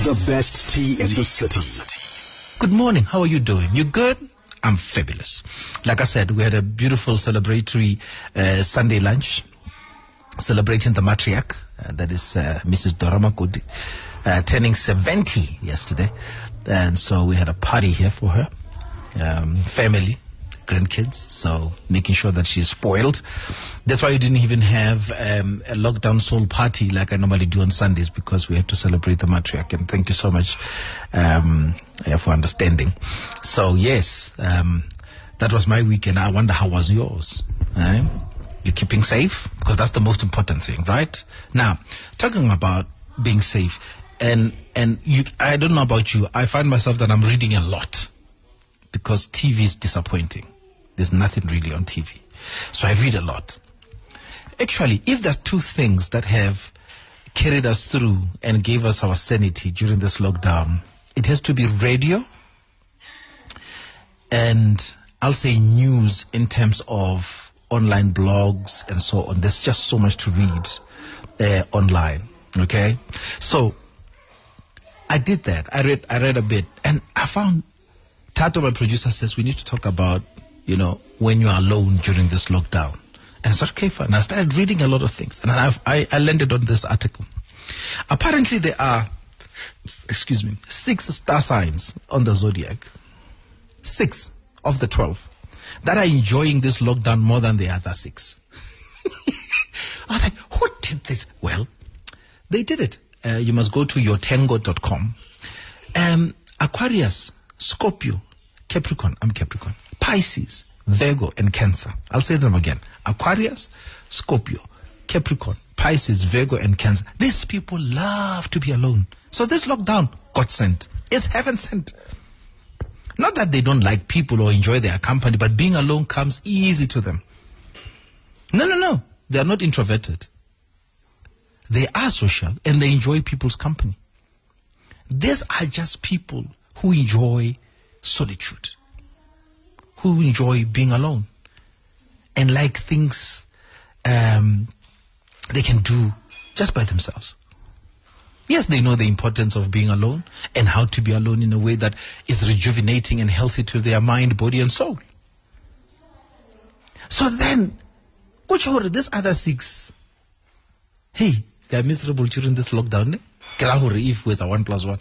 The best tea in the city. Good morning. How are you doing? You good? I'm fabulous. Like I said, we had a beautiful celebratory Sunday lunch celebrating the matriarch. That is Mrs. Dora Makudi, turning 70 yesterday. And so we had a party here for her. Family, grandkids, so making sure that she's spoiled. That's why we didn't even have a lockdown soul party like I normally do on Sundays, because we had to celebrate the matriarch. And thank you so much for understanding. So yes, that was my weekend. I wonder how was yours? You're keeping safe? Because that's the most important thing, right? Now, talking about being safe, and I don't know about you, I find myself that I'm reading a lot because TV is disappointing. There's nothing really on TV. So I read a lot. Actually, if there's two things that have carried us through and gave us our sanity during this lockdown, it has to be radio and I'll say news in terms of online blogs and so on. There's just so much to read online. Okay? So I did that. I read a bit and I found Tato, my producer, says we need to talk about, when you're alone during this lockdown. And it's okay, fine. I started reading a lot of things. And I landed on this article. Apparently there are, 6 star signs on the zodiac. 6 of the 12 that are enjoying this lockdown more than the other 6. I was like, who did this? Well, they did it. You must go to yourtango.com. Aquarius, Scorpio, Capricorn, I'm Capricorn, Pisces, Virgo, and Cancer. I'll say them again. Aquarius, Scorpio, Capricorn, Pisces, Virgo, and Cancer. These people love to be alone. So this lockdown got sent. It's heaven sent. Not that they don't like people or enjoy their company, but being alone comes easy to them. No. They are not introverted. They are social and they enjoy people's company. These are just people who enjoy solitude, who enjoy being alone and like things they can do just by themselves. Yes, they know the importance of being alone and how to be alone in a way that is rejuvenating and healthy to their mind, body and soul. So then, these other 6, hey, they're miserable during this lockdown. If with a 1 + 1.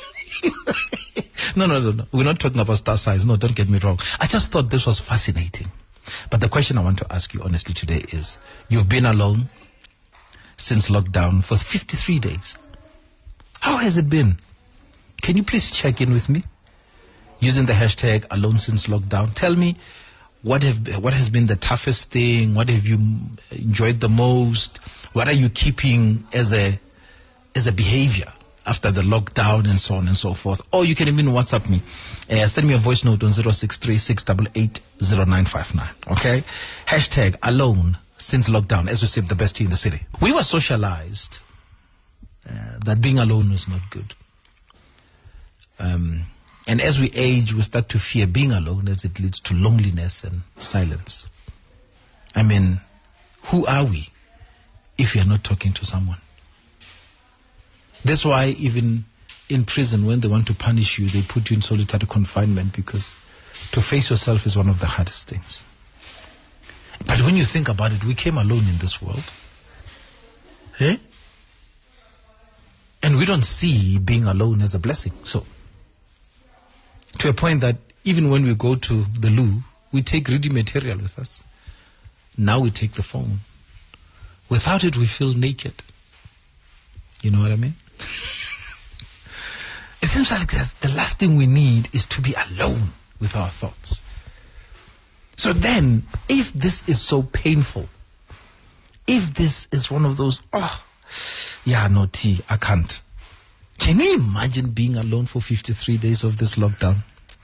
No. We're not talking about star signs. No, don't get me wrong. I just thought this was fascinating. But the question I want to ask you honestly today is, you've been alone since lockdown for 53 days. How has it been? Can you please check in with me using the hashtag alone since lockdown? Tell me what has been the toughest thing? What have you enjoyed the most? What are you keeping as a behavior after the lockdown and so on and so forth? Or you can even WhatsApp me. Send me a voice note on 063-688-0959. Okay? Hashtag alone since lockdown, as we said, the best tea in the city. We were socialized that being alone is not good. And as we age, we start to fear being alone as it leads to loneliness and silence. I mean, who are we if you're not talking to someone? That's why even in prison, when they want to punish you, they put you in solitary confinement, because to face yourself is one of the hardest things. But when you think about it, we came alone in this world. Eh? And we don't see being alone as a blessing. So, to a point that even when we go to the loo, we take reading material with us. Now we take the phone. Without it, we feel naked. You know what I mean? It seems like the last thing we need is to be alone with our thoughts. So then, if this is so painful, if this is one of those, I can't. Can you imagine being alone for 53 days of this lockdown?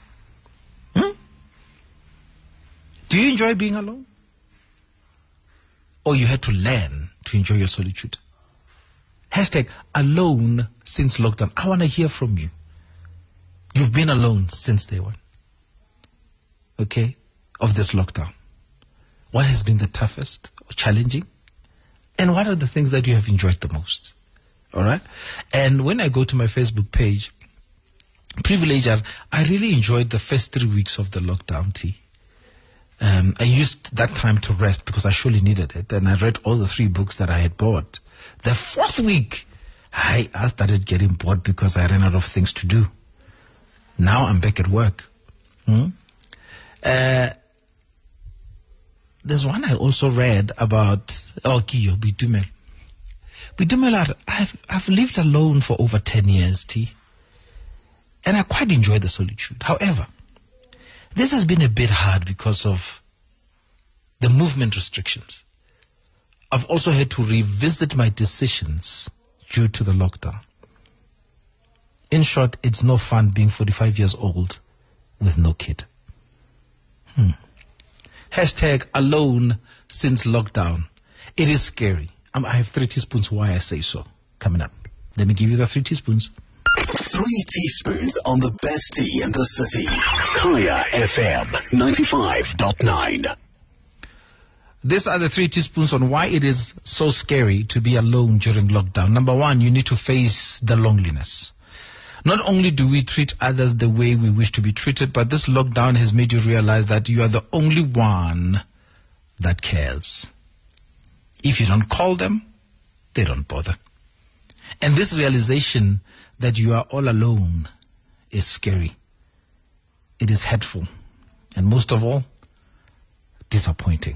Do you enjoy being alone? Or you had to learn to enjoy your solitude? Hashtag alone since lockdown. I want to hear from you. You've been alone since day one. Okay? Of this lockdown. What has been the toughest or challenging? And what are the things that you have enjoyed the most? All right. And when I go to my Facebook page, Privileger, I really enjoyed the first 3 weeks of the lockdown, T. I used that time to rest because I surely needed it. And I read all the 3 books that I had bought. The 4th week, I started getting bored because I ran out of things to do. Now I'm back at work. There's one I also read about Kiyo Bitumel. Bitumel, I've lived alone for over 10 years, T. And I quite enjoy the solitude. However, this has been a bit hard because of the movement restrictions. I've also had to revisit my decisions due to the lockdown. In short, it's no fun being 45 years old with no kid. Hashtag alone since lockdown. It is scary. I have 3 teaspoons why I say so. Coming up. Let me give you the 3 teaspoons. 3 teaspoons on the best tea in the city. Kaya FM 95.9. These are the 3 teaspoons on why it is so scary to be alone during lockdown. Number 1, you need to face the loneliness. Not only do we treat others the way we wish to be treated, but this lockdown has made you realize that you are the only one that cares. If you don't call them, they don't bother. And this realization that you are all alone is scary. It is hurtful. And most of all, disappointing.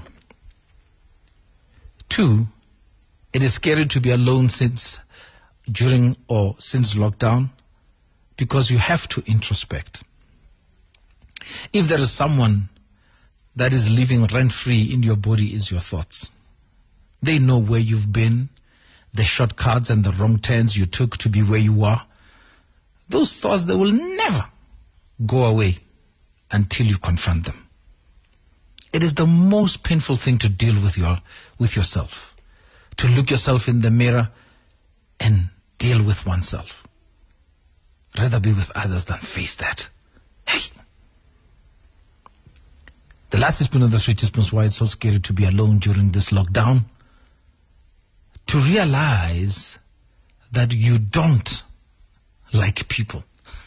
2, it is scary to be alone since lockdown because you have to introspect. If there is someone that is living rent-free in your body, is your thoughts. They know where you've been, the shortcuts and the wrong turns you took to be where you are. Those thoughts, they will never go away until you confront them. It is the most painful thing to deal with yourself, to look yourself in the mirror and deal with oneself. Rather be with others than face that. Hey! The last teaspoon of the 3 teaspoons why it's so scary to be alone during this lockdown. To realize that you don't like people.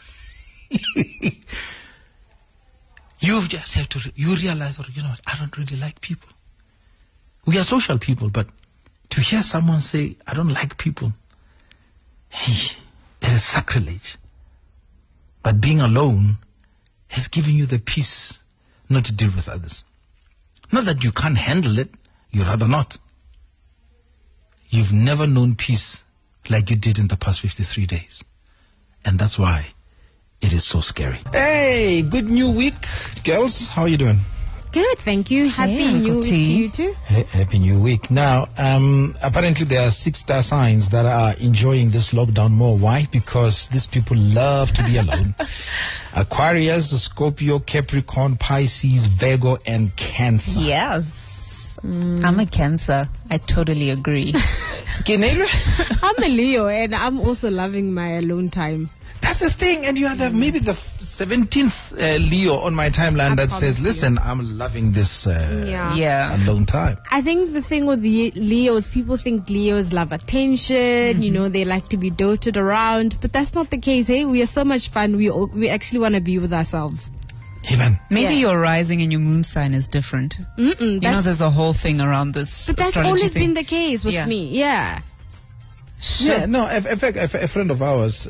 You just have to, you realize, I don't really like people. We are social people, but to hear someone say, I don't like people, hey, it is sacrilege. But being alone has given you the peace not to deal with others. Not that you can't handle it, you rather not. You've never known peace like you did in the past 53 days. And that's why it is so scary. Hey, good new week, girls. How are you doing? Good, thank you. Happy New Week to you too. Hey, happy New Week. Now, apparently there are 6 star signs that are enjoying this lockdown more. Why? Because these people love to be alone. Aquarius, Scorpio, Capricorn, Pisces, Virgo, and Cancer. Yes. I'm a Cancer. I totally agree. I'm a Leo, and I'm also loving my alone time. That's the thing, and you are maybe the 17th Leo on my timeline that says, listen, I'm loving this alone time. I think the thing with the Leos, people think Leos love attention, they like to be doted around, but that's not the case. Hey, we are so much fun. We actually want to be with ourselves. Amen. Maybe your rising and your moon sign is different. There's a whole thing around this. But that's always been the case with me. Yeah. Sure. Yeah, no, in fact, a friend of ours,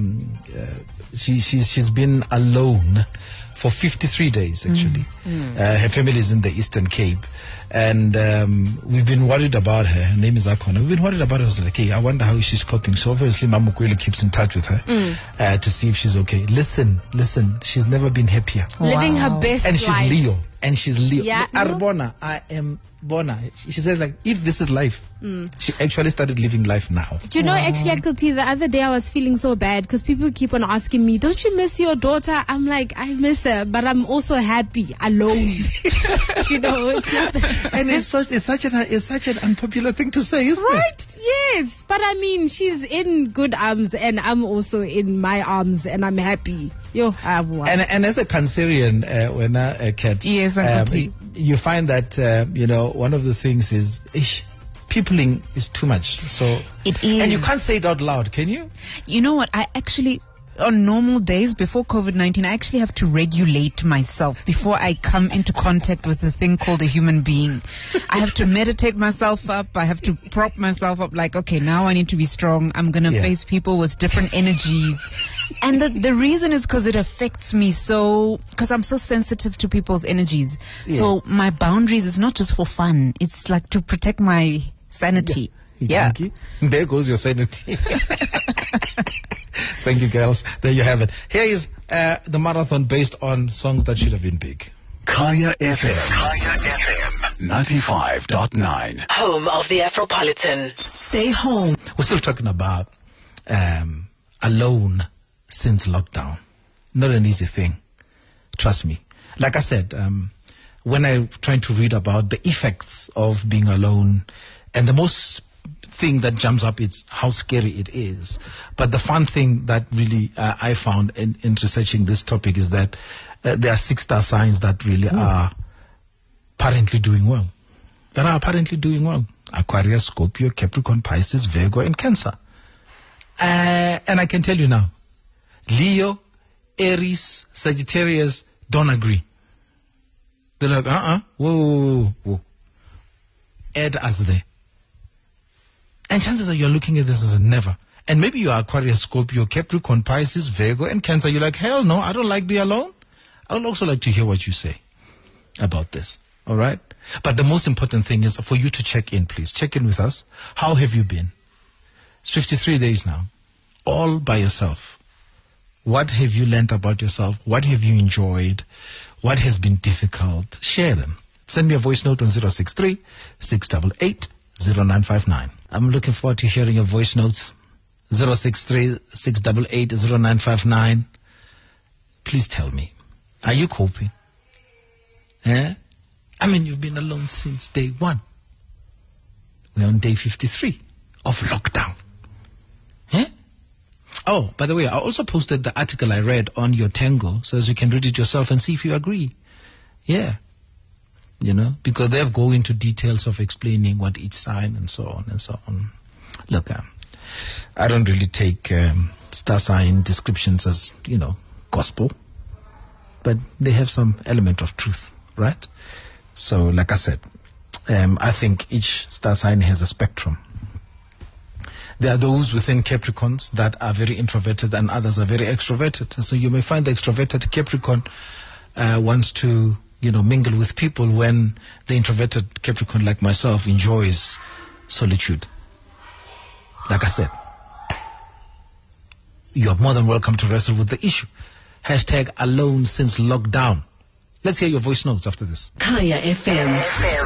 she's been alone for 53 days, actually. Her family is in the Eastern Cape. And we've been worried about her. Her name is Akona. We've been worried about her. I was like, hey, I wonder how she's coping. So obviously, Mamukwele keeps in touch with her to see if she's okay. Listen, she's never been happier. Living her best and life. And she's Leo. Yeah, Arbona, I am Bona. She says, like, if this is life, she actually started living life now. Do you know, actually, Uncle T, the other day I was feeling so bad because people keep on asking me, don't you miss your daughter? I'm like, I miss her, but I'm also happy alone. And it's such an unpopular thing to say, isn't it? Right? Yes. But I mean, she's in good arms and I'm also in my arms and I'm happy. And as a Cancerian, when a cat, yes, you find that, one of the things is, peopling is too much. So it is. And you can't say it out loud, can you? You know what? I actually, on normal days before COVID-19, I actually have to regulate myself before I come into contact with the thing called a human being. I have to meditate myself up. I have to prop myself up like, okay, now I need to be strong. I'm going to face people with different energies. And the reason is because it affects me because I'm so sensitive to people's energies. Yeah. So my boundaries is not just for fun. It's like to protect my sanity. Yeah. There goes your sanity. Thank you, girls. There you have it. Here is the marathon based on songs that should have been big. Kaya FM. Kaya FM 95.9. Home of the Afropolitan. Stay home. We're still talking about alone since lockdown. Not an easy thing. Trust me. Like I said, when I'm trying to read about the effects of being alone, and the most thing that jumps up is how scary it is. But the fun thing that really I found in researching this topic is that there are 6 star signs that really are apparently doing well. Aquarius, Scorpio, Capricorn, Pisces, Virgo, and Cancer. And I can tell you now, Leo, Aries, Sagittarius don't agree. They're like, whoa. Add us there. And chances are you're looking at this as a never. And maybe you are Aquarius, Scorpio, Capricorn, Pisces, Virgo, and Cancer. You're like, hell no, I don't like being alone. I would also like to hear what you say about this. All right? But the most important thing is for you to check in, please. Check in with us. How have you been? It's 53 days now. All by yourself. What have you learned about yourself? What have you enjoyed? What has been difficult? Share them. Send me a voice note on 063 688 0959. I'm looking forward to hearing your voice notes. 063 688 0959. Please tell me, are you coping? I mean, you've been alone since day 1. We're on day 53 of lockdown. Oh, by the way, I also posted the article I read on your Tango so as you can read it yourself and see if you agree. Yeah. You know, because they go into details of explaining what each sign and so on and so on. Look, I don't really take star sign descriptions as, gospel, but they have some element of truth, right? So, like I said, I think each star sign has a spectrum. There are those within Capricorns that are very introverted and others are very extroverted. So you may find the extroverted Capricorn wants to mingle with people when the introverted Capricorn like myself enjoys solitude. Like I said, you are more than welcome to wrestle with the issue. Hashtag alone since lockdown. Let's hear your voice notes after this. Kaya FM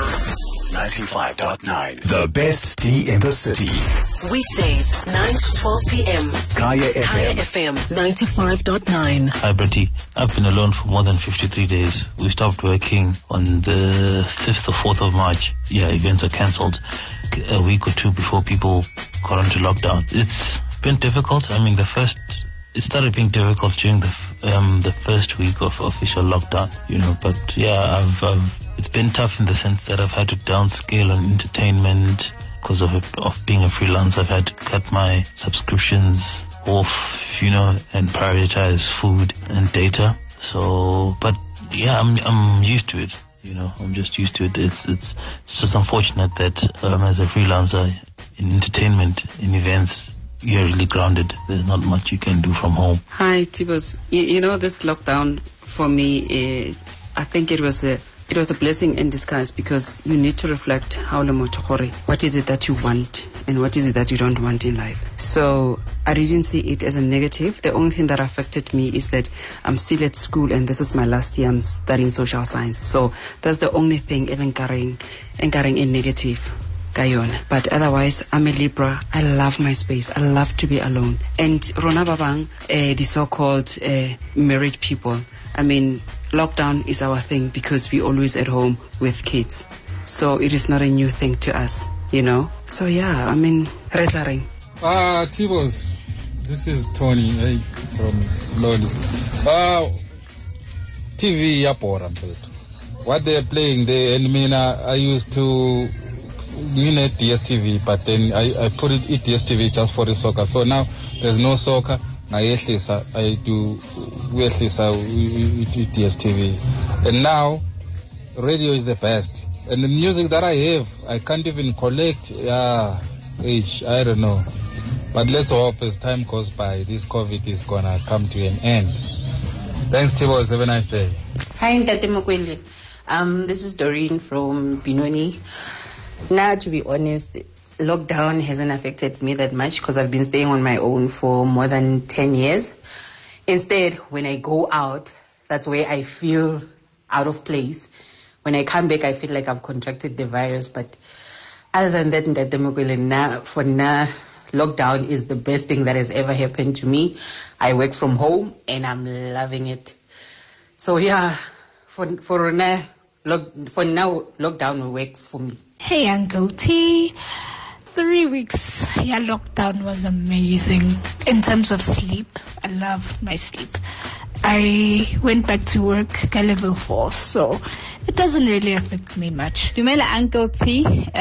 95.9. The best tea in the city. Weekdays 9 to 12 p.m. Kaya FM. Kaya FM 95.9. Hi, Bertie. I've been alone for more than 53 days. We stopped working on the 5th or 4th of March. Yeah, events are cancelled a week or two before people got onto lockdown. It's been difficult. I mean, it started being difficult during the first week of official lockdown, but yeah, it's been tough in the sense that I've had to downscale on entertainment because of being a freelancer. I've had to cut my subscriptions off, and prioritize food and data. So, but yeah, I'm used to it. I'm just used to it. It's just unfortunate that as a freelancer in entertainment, in events, you're really grounded. There's not much you can do from home. Hi, Tibos. This lockdown for me, I think it was a blessing in disguise because you need to reflect what is it that you want and what is it that you don't want in life. So I didn't see it as a negative. The only thing that affected me is that I'm still at school and this is my last year. I'm studying social science. So that's the only thing encouraging in negative. But otherwise, I'm a Libra. I love my space. I love to be alone. And Rona Babang, the so-called married people, I mean, lockdown is our thing because we're always at home with kids. So it is not a new thing to us, So yeah, I mean, Retlaring. Tibos, this is Tony from Loli. TV yapora. What they're playing there, and I used to we need DSTV, but then I put it DSTV just for the soccer. So now there's no soccer. I do DSTV, and now radio is the best. And the music that I have, I can't even collect. I don't know. But let's hope as time goes by, this COVID is gonna come to an end. Thanks, Tibos. Have a nice day. Hi, Ntate Mokwele. This is Doreen from Binoni. Now, to be honest, lockdown hasn't affected me that much because I've been staying on my own for more than 10 years. Instead, when I go out, that's where I feel out of place. When I come back, I feel like I've contracted the virus. But other than that, Ntate Mokwele, for now, lockdown is the best thing that has ever happened to me. I work from home and I'm loving it. So yeah, for now, lockdown works for me. Hey, Uncle T. 3 weeks, lockdown was amazing. In terms of sleep, I love my sleep. I went back to work at level 4, so it doesn't really affect me much. Dumela Uncle T.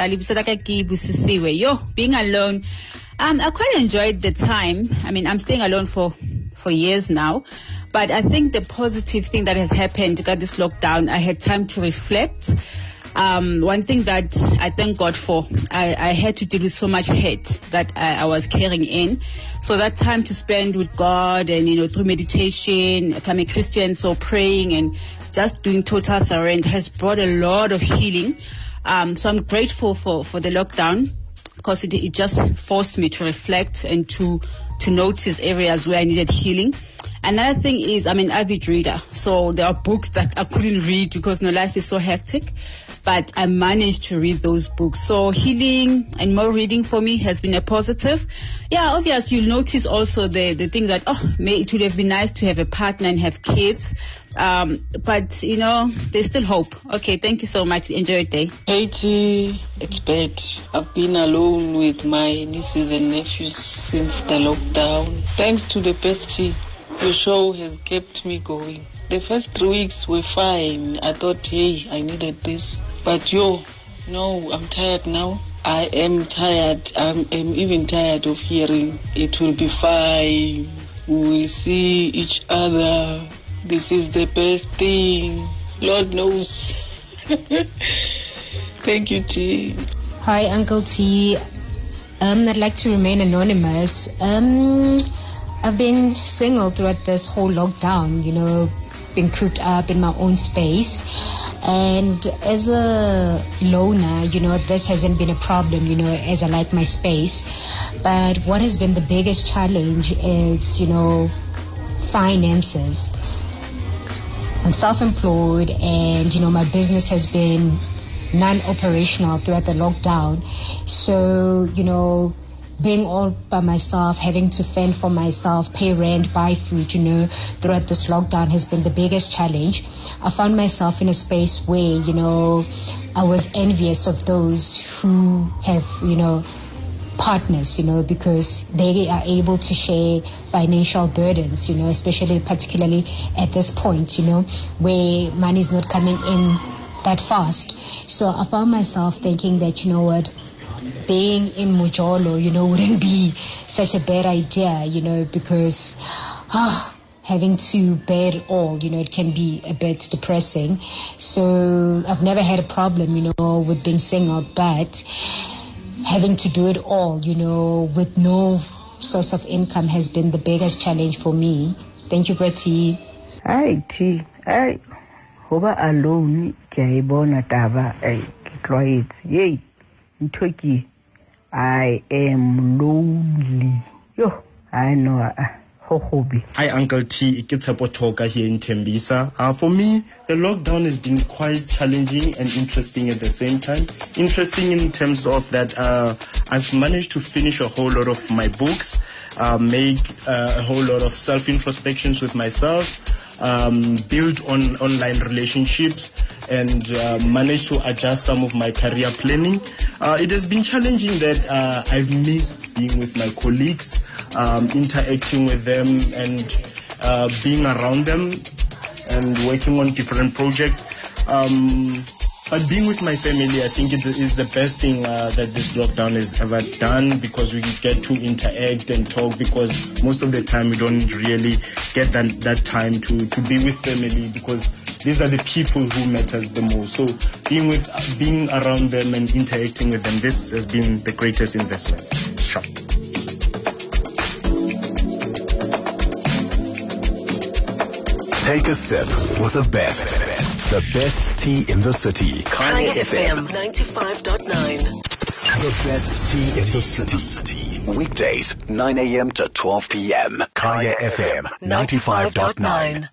Being alone, I quite enjoyed the time. I mean, I'm staying alone for years now. But I think the positive thing that has happened got this lockdown, I had time to reflect. One thing that I thank God for, I had to deal with so much hate that I was carrying in. So that time to spend with God and, through meditation, I'm a Christian, so praying and just doing total surrender has brought a lot of healing. So I'm grateful for the lockdown because it just forced me to reflect and to notice areas where I needed healing. Another thing is, I'm an avid reader, so there are books that I couldn't read because life is so hectic, but I managed to read those books. So healing and more reading for me has been a positive. Yeah, obviously you'll notice also the thing that, it would have been nice to have a partner and have kids, but there's still hope. Okay, thank you so much. Enjoy your day. Hey, it's bad. I've been alone with my nieces and nephews since the lockdown. Thanks to the bestie. Your show has kept me going. The first 3 weeks were fine. I thought, hey, I needed this. But I'm tired now. I am tired. I'm even tired of hearing it will be fine. We will see each other. This is the best thing. Lord knows. Thank you, T. Hi, Uncle T. I'd like to remain anonymous. I've been single throughout this whole lockdown, been cooped up in my own space. And as a loner, this hasn't been a problem, as I like my space. But what has been the biggest challenge is, finances. I'm self-employed and, my business has been non-operational throughout the lockdown. So, being all by myself, having to fend for myself, pay rent, buy food, throughout this lockdown has been the biggest challenge. I found myself in a space where, I was envious of those who have, partners, because they are able to share financial burdens, particularly at this point, where money is not coming in that fast. So I found myself thinking that, being in Mojolo, wouldn't be such a bad idea, because having to bear it all, it can be a bit depressing. So I've never had a problem, with being single, but having to do it all, with no source of income has been the biggest challenge for me. Thank you, Bretty. Hi, T. Hi. Hoba alone, Kaibona Tava, Yay. Turkey, I am lonely. I know. Hi, Uncle T. Ikitshepo Toka here in Tembisa. For me, the lockdown has been quite challenging and interesting at the same time. Interesting in terms of that I've managed to finish a whole lot of my books, make a whole lot of self-introspections with myself, build on online relationships, and managed to adjust some of my career planning. It has been challenging that I've missed being with my colleagues, interacting with them and being around them and working on different projects. But being with my family, I think it is the best thing that this lockdown has ever done, because we get to interact and talk, because most of the time we don't really get that time to be with family, because these are the people who matters the most. So being around them and interacting with them, this has been the greatest investment. Sure. Take a sip with the best. The best tea in the city. Kaya FM 95.9. The best tea in the city. Weekdays, 9 a.m. to 12 p.m. Kaya FM 95.9.